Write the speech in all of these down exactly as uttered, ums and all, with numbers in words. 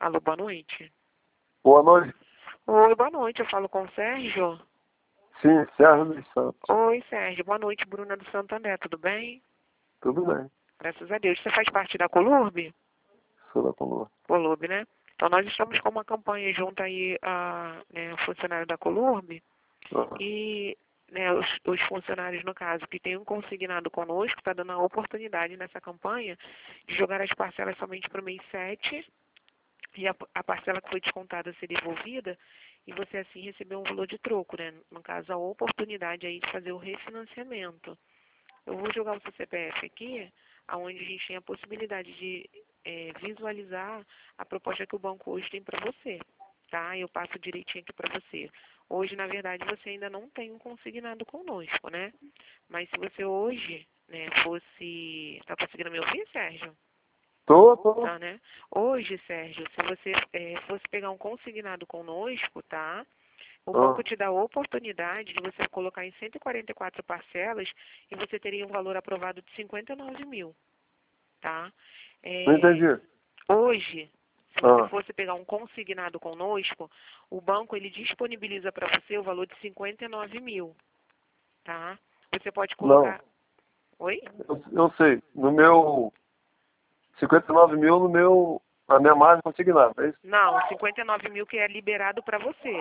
Alô, boa noite. Boa noite. Oi, boa noite. Eu falo com o Sérgio. Sim, Sérgio dos Santos. Oi, Sérgio. Boa noite, Bruna do Santander. Tudo bem? Tudo bem. Graças a Deus. Você faz parte da Colurb? Sou da Colômbia. Colurb, né? Então, nós estamos com uma campanha junto aí a né, funcionário da Colurb Ah, e né, os, os funcionários, no caso, que tenham consignado conosco, está dando a oportunidade nessa campanha de jogar as parcelas somente para o mês sete e a, a parcela que foi descontada ser devolvida e você assim receber um valor de troco, né? No caso, a oportunidade aí de fazer o refinanciamento. Eu vou jogar o seu C P F aqui, onde a gente tem a possibilidade de é, visualizar a proposta que o banco hoje tem para você, tá? Eu passo direitinho aqui para você. Hoje, na verdade, você ainda não tem um consignado conosco, né? Mas se você hoje, né, fosse... Tá conseguindo me ouvir, Sérgio? tô, tô. Tá, né? Hoje, Sérgio, se você é, fosse pegar um consignado conosco, tá? O banco Ah, te dá a oportunidade de você colocar em cento e quarenta e quatro parcelas e você teria um valor aprovado de cinquenta e nove mil, tá? não É, entendi. hoje, se você Ah, fosse pegar um consignado conosco, o banco ele disponibiliza para você o valor de cinquenta e nove mil, tá? Você pode não. colocar... Oi? Eu, eu sei. No meu... cinquenta e nove mil no meu... Na minha margem consignada, é isso? Não, cinquenta e nove mil que é liberado para você.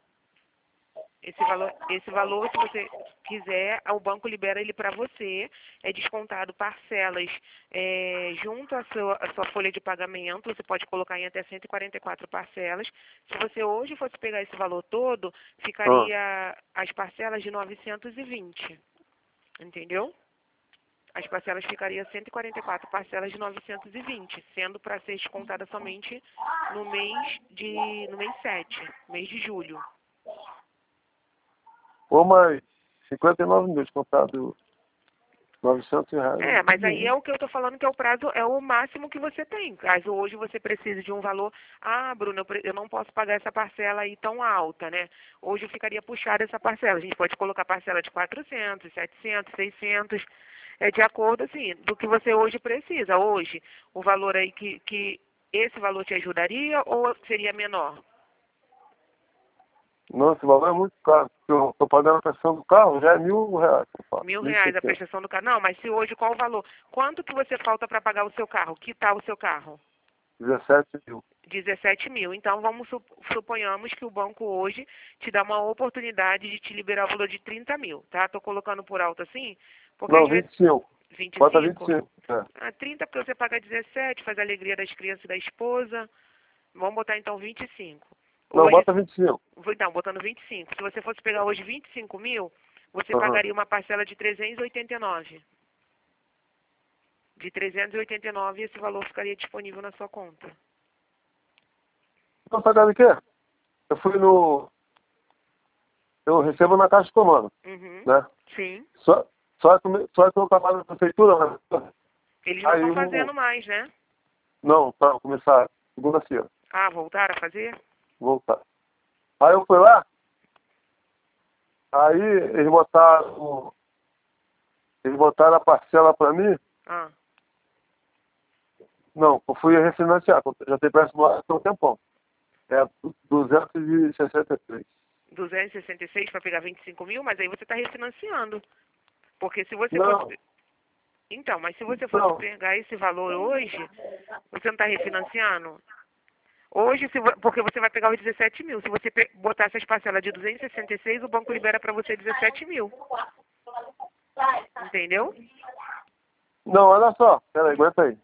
Esse valor, esse valor, se você quiser, o banco libera ele para você, é descontado parcelas é, junto à sua, à sua folha de pagamento, você pode colocar em até cento e quarenta e quatro parcelas. Se você hoje fosse pegar esse valor todo, Ah, ficaria as parcelas de novecentos e vinte, entendeu? As parcelas ficariam cento e quarenta e quatro parcelas de novecentos e vinte, sendo para ser descontada somente no mês de no mês sete, mês de julho. pô, mas cinquenta e nove mil descontado novecentos reais. É, mas aí é o que eu tô falando que é o prazo, é o máximo que você tem. Caso hoje você precise de um valor, ah, Bruno, eu, pre- eu não posso pagar essa parcela aí tão alta, né? Hoje eu ficaria puxada essa parcela. A gente pode colocar parcela de quatrocentos, setecentos, seiscentos, é de acordo, assim, do que você hoje precisa. Hoje, o valor aí que, que esse valor te ajudaria ou seria menor? Não, esse valor é muito caro. Porque eu tô pagando a prestação do carro, já é mil reais. Eu faço. Mil Mil e reais a seiscentos. prestação do carro. Não, mas se hoje, qual o valor? Quanto que você falta para pagar o seu carro? Que tal o seu carro? dezessete mil. dezessete mil. Então, vamos su- suponhamos que o banco hoje te dá uma oportunidade de te liberar o valor de trinta mil, tá? Tô colocando por alto assim, porque às Não, vezes... vinte e cinco. vinte e Bota vinte e cinco? cinco. É. Ah, trinta porque você paga dezessete, faz a alegria das crianças e da esposa. Vamos botar então vinte e cinco. Não, Hoje, bota vinte e cinco. vou- então, botando vinte e cinco. Se você fosse pegar hoje vinte e cinco mil, você Aham. pagaria uma parcela de trezentos e oitenta e nove. De trezentos e oitenta e nove, esse valor ficaria disponível na sua conta. Não, pagando o quê? Eu fui no... Eu recebo na Caixa de Comando, Uhum. né? Sim. Só, só, que, eu- só que eu trabalho na prefeitura, né? Eles não Aí estão o... fazendo mais, né? Não, tá, começar segunda-feira, Ah, voltaram a fazer? voltar. Aí eu fui lá, aí eles botaram... Eles botaram a parcela pra mim. Ah, Não, eu fui refinanciar, já tem empréstimo lá há um tempão. É duzentos e sessenta e três. duzentos e sessenta e seis para pegar vinte e cinco mil, mas aí você está refinanciando. Porque se você fosse... Não, pe- Então, mas se você fosse não. pegar esse valor hoje, você não está refinanciando? Hoje, se vo- porque você vai pegar os dezessete mil. Se você pe- botar essas parcelas de duzentos e sessenta e seis, o banco libera para você dezessete mil. Entendeu? Não, olha só. Peraí, aguenta aí.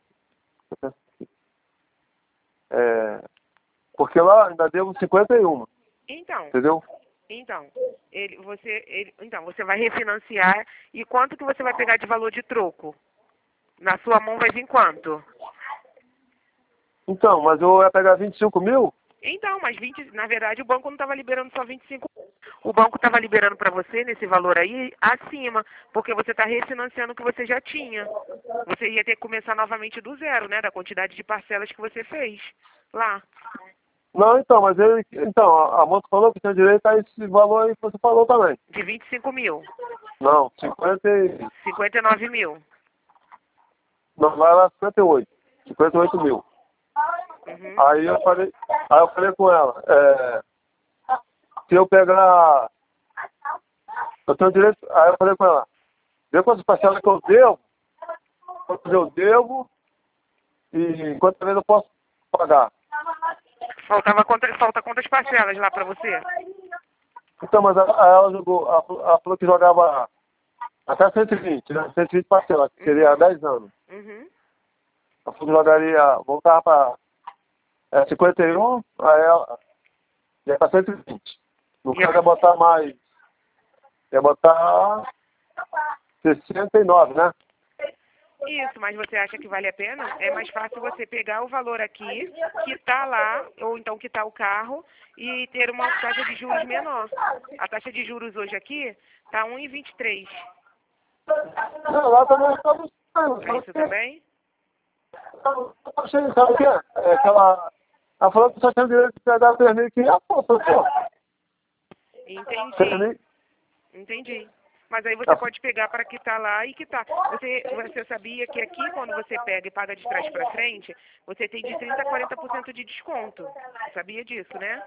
É, porque lá ainda devo cinquenta e um, Então, entendeu? então, ele, você, ele, então, você vai refinanciar e quanto que você vai pegar de valor de troco? Na sua mão vai vir quanto? Então, mas eu ia pegar vinte e cinco mil? Então, mas vinte, na verdade o banco não estava liberando só vinte e cinco. O banco estava liberando para você nesse valor aí acima, porque você está refinanciando o que você já tinha. Você ia ter que começar novamente do zero, né? Da quantidade de parcelas que você fez lá. Não, então, mas ele. Então, a, a moça falou que tinha direito a esse valor aí que você falou também. De vinte e cinco mil. Não, cinquenta e. cinquenta e nove mil. Não, lá era cinquenta e oito. cinquenta e oito mil. Uhum. Aí eu falei, aí eu falei com ela, é, se eu pegar, eu tenho direito, aí eu falei com ela, vê quantas parcelas que eu devo, quantas eu devo e quantas vezes eu posso pagar. Faltava quantas, falta quantas parcelas lá pra você? Então, mas ela, ela jogou, ela, ela falou que jogava até cento e vinte, né? cento e vinte parcelas, que seria Uhum. dez anos. Uhum. Ela falou que jogaria, voltava para é, cinquenta e um, aí ela ia para cento e vinte. No E a- caso ia botar mais, ia botar sessenta e nove, né? Isso, mas você acha que vale a pena? É mais fácil você pegar o valor aqui, quitar lá, ou então quitar o carro e ter uma taxa de juros menor. A taxa de juros hoje aqui tá um vírgula vinte e três. Não, lá também estava buscando. É isso também? Eu achei, sabe o que é? É aquela, ela falou que só tinha direito de pegar três mil e quinhentos, pô, pô, pô. três Entendi, mil, entendi. Mas aí você pode pegar para quitar lá e quitar. Você, você sabia que aqui, quando você pega e paga de trás para frente, você tem de trinta a quarenta por cento de desconto. Você sabia disso, né?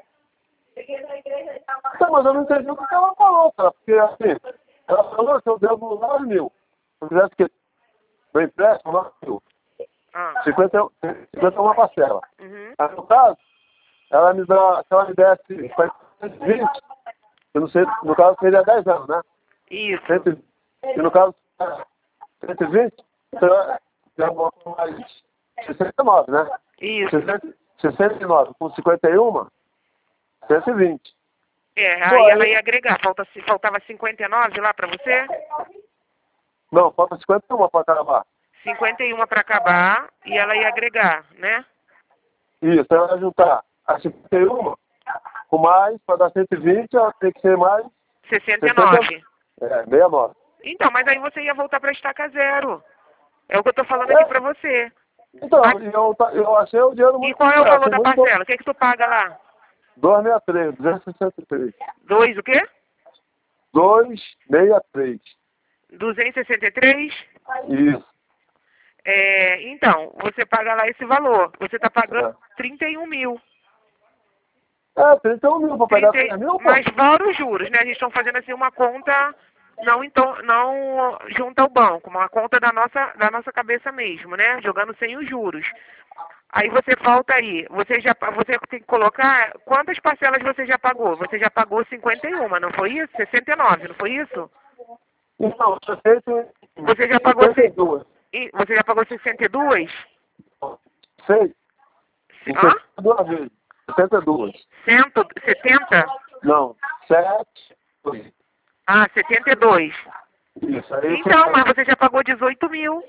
Não, mas eu não entendi o que ela falou, cara, porque assim, ela falou que eu devo nove mil. Se eu quisesse que meu empréstimo, nove mil. Ah, cinquenta, cinquenta é uma parcela. uhum. Aí, no caso, ela me dá, se ela me desse cento e vinte, eu não sei, no caso seria dez anos, né? Isso. cento, e no caso, cento e vinte, então já boto mais sessenta e nove, né? Isso. sessenta, sessenta e nove com cinquenta e um, cento e vinte. É, Pô, aí ela aí, ia agregar. Falta, faltava cinquenta e nove lá para você? não, falta cinquenta e um para acabar. cinquenta e um para acabar e ela ia agregar, né? Isso, ela vai juntar a cinquenta e um com mais, para dar cento e vinte, ela tem que ser mais sessenta e sessenta, nove. é, sessenta e nove. Então, mas aí você ia voltar para estaca zero. É o que eu tô falando aqui É, para você. então, Ah, eu, ta- eu achei o dinheiro e muito qual é o barato, valor da muito bom. parcela? O que é que tu paga lá? duzentos e sessenta e três, duzentos e sessenta e três. Dois o quê? duzentos e sessenta e três. duzentos e sessenta e três? Isso. É, então, você paga lá esse valor. Você está pagando É, trinta e um mil. é trinta e um mil para pegar trinta, três mil, pô. mas fora os juros, né? A gente está fazendo assim uma conta não, então, não junto ao banco, uma conta da nossa, da nossa cabeça mesmo, né? Jogando sem os juros. Aí você falta aí, você já você tem que colocar quantas parcelas você já pagou? Você já pagou cinquenta e um, não foi isso? sessenta e nove, não foi isso? Então, tinha feito Você já pagou sessenta e se- dois. e- você já pagou sessenta e dois? Seis. Se- Em Hã? sessenta e duas vezes. sessenta e dois. cento, setenta? Não, sete. Ah, setenta e dois. Isso aí. Então, foi- mas você já pagou dezoito mil.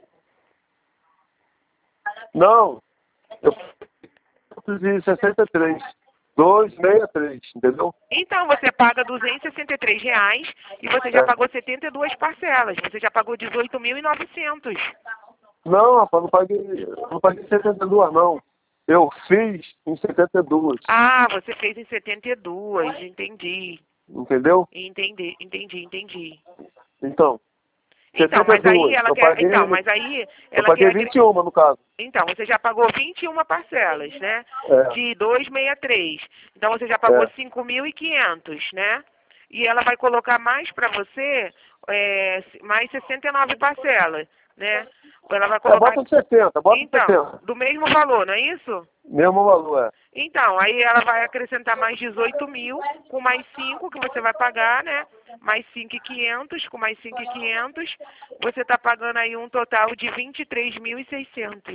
Não, eu fiz em sessenta e três. duzentos e sessenta e três, entendeu? Então, você paga duzentos e sessenta e três reais e você já É. pagou setenta e duas parcelas. Você já pagou dezoito mil e novecentos. Não, rapaz, não paguei, não paguei setenta e dois, não. Eu fiz em setenta e dois, Ah, você fez em setenta e dois, entendi. entendeu? Entendi, entendi, entendi. Então, Então, mas aí setenta e dois, ela eu quer. paguei, Então, mas aí eu ela paguei quer. agre- vinte e um no caso. Então, você já pagou vinte e uma parcelas, né? É, De duzentos e sessenta e três. Então você já pagou é. cinco mil e quinhentos, né? E ela vai colocar mais para você, é, mais sessenta e nove parcelas, né? Ela vai É, colocar. bota sessenta, bota Então, sessenta. do mesmo valor, não é isso? Mesmo valor, é. Então, aí ela vai acrescentar mais dezoito mil, com mais cinco que você vai pagar, né? Mais cinco mil e quinhentos, com mais cinco mil e quinhentos, você está pagando aí um total de vinte e três mil e seiscentos.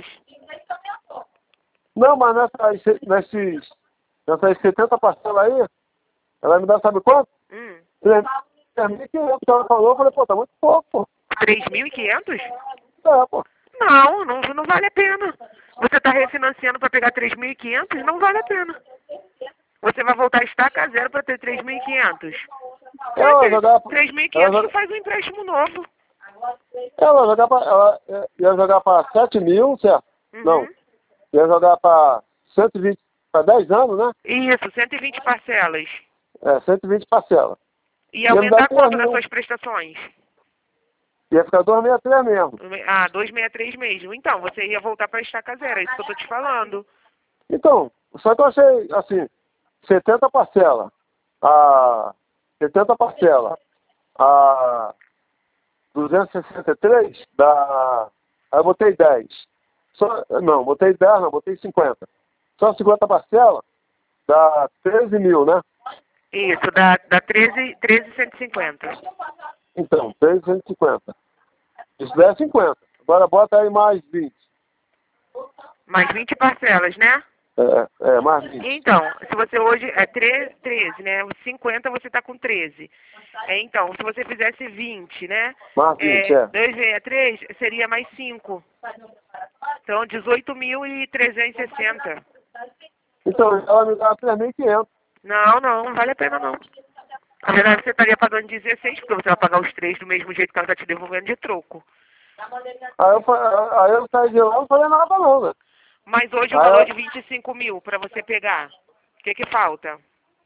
Não, mas nessas, nesses, nessas setenta parcelas aí, ela me dá sabe quanto? Hum. três mil e quinhentos que ela falou, eu falei, pô, tá muito pouco, pô. três mil e quinhentos? É, pô. Não, não, não vale a pena. Você está refinanciando para pegar três mil e quinhentos? Não vale a pena. Você vai voltar a estaca zero para ter três mil e quinhentos. Ela vai jogar, três mil e ela, quinhentos joga- tu faz um empréstimo novo. ela, vai jogar pra, ela é, ia jogar para sete mil, certo? Uhum. Não, ia jogar para cento e vinte, para dez anos, né? Isso, cento e vinte parcelas. É, cento e vinte parcelas. E Ia me dar aumentar três quanto nas mil. suas prestações? Ia ficar duzentos e sessenta e três mesmo. Ah, duzentos e sessenta e três mesmo. Então, você ia voltar para a estaca zero, é isso que eu tô te falando. Então, só que eu achei, assim, setenta parcela, a setenta parcela, a duzentos e sessenta e três, dá, aí eu botei dez. Só, não, botei dez, não, botei cinquenta. Só cinquenta parcela, dá treze mil, né? Isso, dá, dá treze, treze cento e cinquenta. Então, treze cento e cinquenta. Isso dá cinquenta. Agora bota aí mais vinte. Mais vinte parcelas, né? É, é, mais vinte. Então, se você hoje é treze, treze, né? cinquenta você está com treze. É, então, se você fizesse vinte, né? Mais vinte, É, é. duzentos e sessenta e três seria mais cinco. Então, dezoito mil trezentos e sessenta. Então, ela me dá três mil e quinhentos. Não, não, não vale a pena não. Na verdade, você estaria pagando dezesseis, porque você vai pagar os três do mesmo jeito que ela está te devolvendo de troco. Aí eu, fa- aí eu saí de lá e não falei nada não, né? Mas hoje o Aí valor eu- de vinte e cinco mil para você pegar, o que que falta?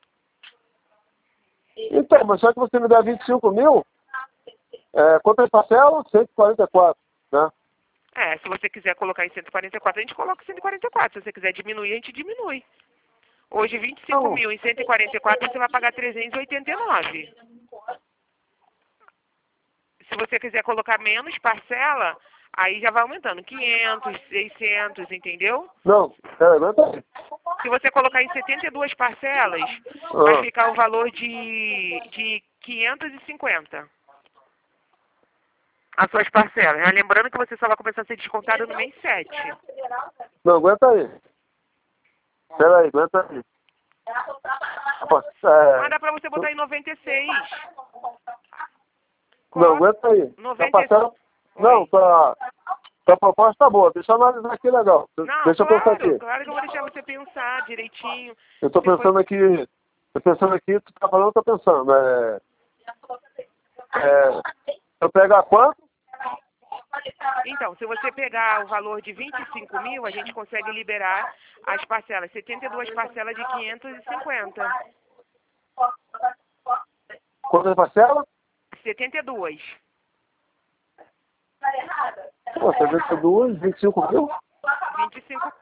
Então, mas só que você me dá vinte e cinco mil, é, quantas parcelas? cento e quarenta e quatro, né? É, se você quiser colocar em cento e quarenta e quatro, a gente coloca cento e quarenta e quatro. Se você quiser diminuir, a gente diminui. Hoje, vinte e cinco Não, mil em cento e quarenta e quatro, você vai pagar trezentos e oitenta e nove. Se você quiser colocar menos parcela, aí já vai aumentando. quinhentos, seiscentos, entendeu? não, pera, aguenta aí. Se você colocar em setenta e duas parcelas, vai Ah, ficar o valor de, de quinhentos e cinquenta. As suas parcelas. Né? Lembrando que você só vai começar a ser descontado no mês sete. não, aguenta aí. Pera aí, aguenta aí. É, Mas dá pra você botar em noventa e seis. não, Coloca aguenta aí. A noventa e seis. parcela... Não, tá... A proposta tá boa, deixa eu analisar aqui legal. Não, Deixa eu pensar claro, aqui. claro que eu vou deixar você pensar direitinho. Eu tô Se for- pensando aqui, tô pensando aqui, tu tá falando, eu tô pensando. É, é, eu pegar quanto? Então, se você pegar o valor de vinte e cinco mil, a gente consegue liberar as parcelas, setenta e duas parcelas de quinhentos e cinquenta. Quantas parcelas? setenta e duas. Pô, setenta e duas, vinte e cinco mil? vinte e cinco.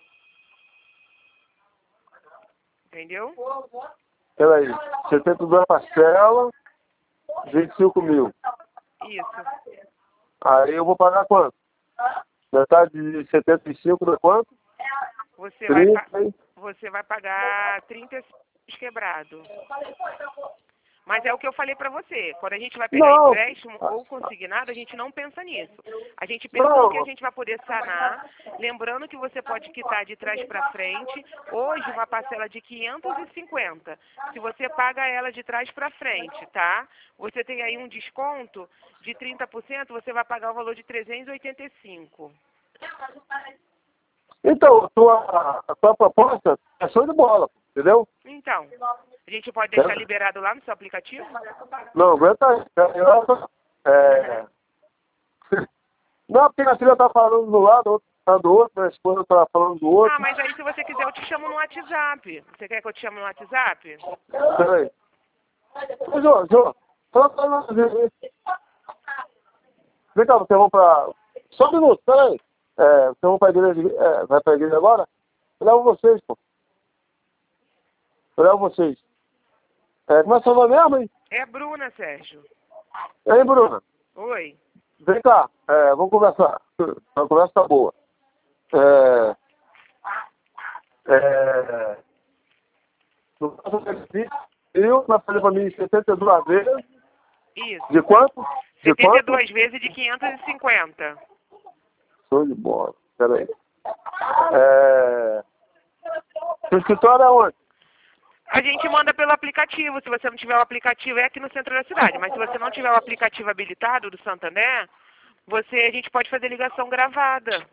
Entendeu? Peraí, setenta e duas parcelas, vinte e cinco mil. Isso. Aí eu vou pagar quanto? Metade de setenta e cinco dá quanto? Você vai, pa- trinta, hein? você vai pagar trinta e seis quebrado. Mas é o que eu falei pra você. Quando a gente vai pegar Não. empréstimo ou consignado, a gente não pensa nisso. A gente pensa Não. no que a gente vai poder sanar. Lembrando que você pode quitar de trás pra frente. Hoje, uma parcela de quinhentos e cinquenta. Se você paga ela de trás pra frente, tá? Você tem aí um desconto de trinta por cento, você vai pagar o valor de trezentos e oitenta e cinco. Então, a tua, a tua proposta é show de bola, entendeu? Então, a gente pode deixar liberado lá no seu aplicativo? Não, aguenta aí. Eu- É... Não, porque a filha tá falando do lado, outra tá do outro, minha esposa tá falando do outro. Ah, mas aí se você quiser eu te chamo no WhatsApp. Você quer que eu te chame no WhatsApp? Peraí. Ô, Jô, Jô, fala pra nós ver. Vem cá, vocês vão pra... Só um minuto, peraí. É, vocês vão pra igreja, é, vai pra igreja agora? Eu levo vocês, pô. Eu levo vocês. É, como é seu nome mesmo, hein? É a Bruna, Sérgio. E aí, Bruna? Oi. Vem cá, é, vamos conversar. A conversa tá boa. É... É... No caso do exercício, eu vai fazer pra mim setenta e duas vezes. Isso. De quanto? De setenta e quanto? duas vezes de quinhentos e cinquenta. Show de bola. Peraí. É... Seu escritório é onde? A gente manda pelo aplicativo. Se você não tiver o aplicativo, é aqui no centro da cidade. Mas se você não tiver o aplicativo habilitado do Santander, você, a gente pode fazer ligação gravada.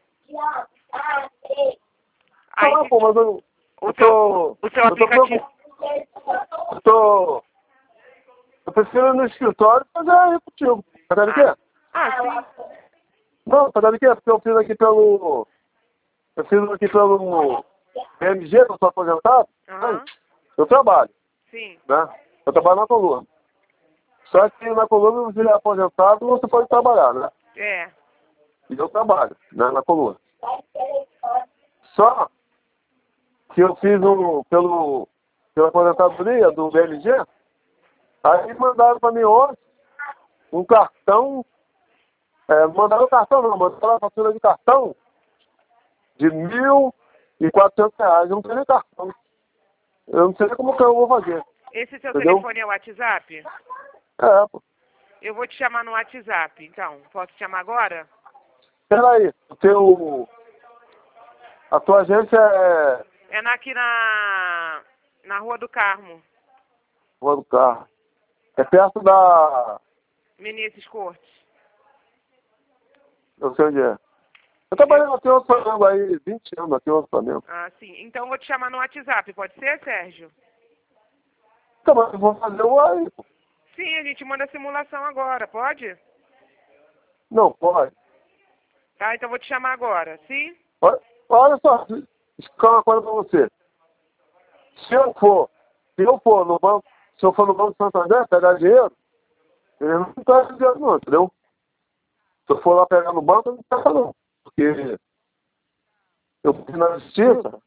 Aí, Ah, pô, mas eu, o eu seu, tô... o seu eu tô aplicativo... preocup- Eu tô... Eu prefiro ir no escritório fazer aí contigo. Tá vendo aqui? Ah, sim. Não, tá vendo aqui? Porque eu fiz aqui pelo... Eu fiz aqui pelo B M G, que eu sou aposentado. Aham. Eu trabalho, Sim. né? Eu trabalho na coluna. Só que na coluna, você é aposentado, você pode trabalhar, né? É. E eu trabalho, né, na coluna. Só que eu fiz um, pelo, pela aposentadoria do B L G. Aí mandaram para mim ontem um cartão. É, mandaram o cartão não, mandaram a fatura de cartão de mil e quatrocentos reais. Eu não tenho nem cartão. Eu não sei nem como que eu vou fazer. Esse seu Entendeu? telefone é o WhatsApp? É, pô. Eu vou te chamar no WhatsApp, então. Posso te chamar agora? Peraí, o teu... A tua agência é... É na, aqui na, na Rua do Carmo. Rua do Carro. É perto da... Menezes Cortes. Eu sei onde é. Eu trabalhei aqui em outro Flamengo aí, vinte anos aqui em outro Flamengo. Ah, sim. Então eu vou te chamar no WhatsApp, pode ser, Sérgio? Então, mas eu vou fazer o aí, pô. Sim, a gente manda a simulação agora, pode? Não, pode. Tá, então eu vou te chamar agora, sim? Olha, olha só, explicar uma coisa pra você. Se eu for, se eu for no banco, se eu for no Banco Santander pegar dinheiro, ele não pega dinheiro não, entendeu? Se eu for lá pegar no banco, eu não pega não. Porque eu fui na justiça,